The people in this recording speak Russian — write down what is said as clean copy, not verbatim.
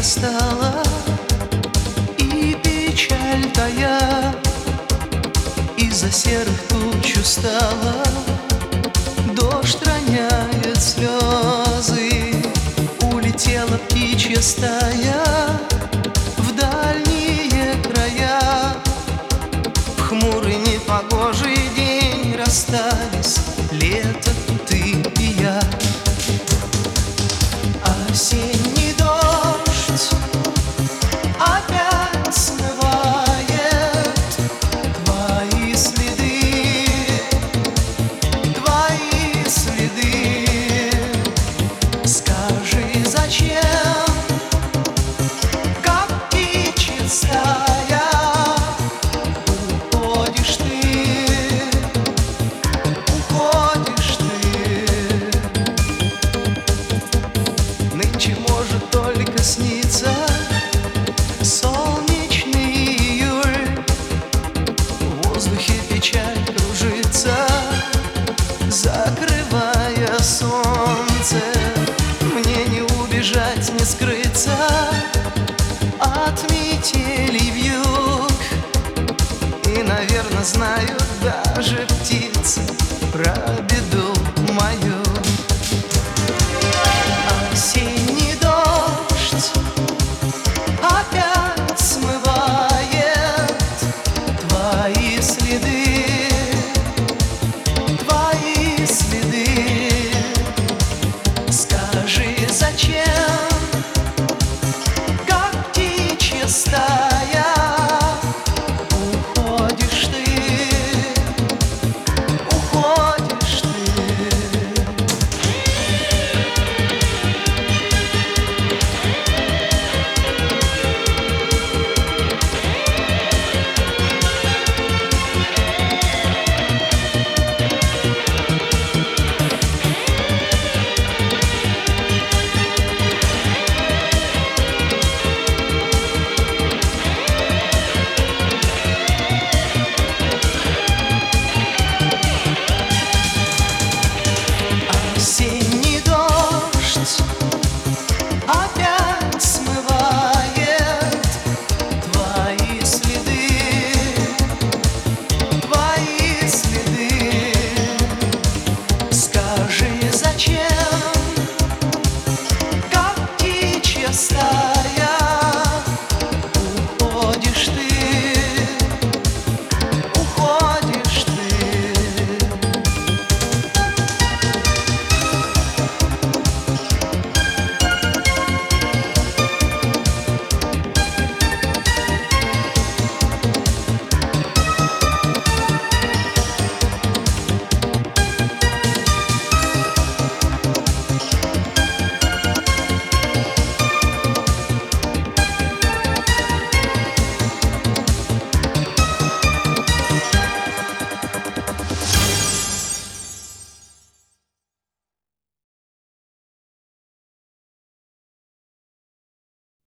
настала, и печаль тая из-за серых туч устала. Дождь роняет слезы, улетела птичья стая в дальние края. В хмурый непогожий день расстались лето тут и я. Осенний дождь опять смывает твои следы, твои следы. Скажи, зачем, как птичья стая, уходишь ты, уходишь ты. Нынче может только сниться солнечный июль, в воздухе печаль кружится, закрывая солнце. Мне не убежать, не скрыться от метелей вьюг, и, наверное, знают даже птицы про беду.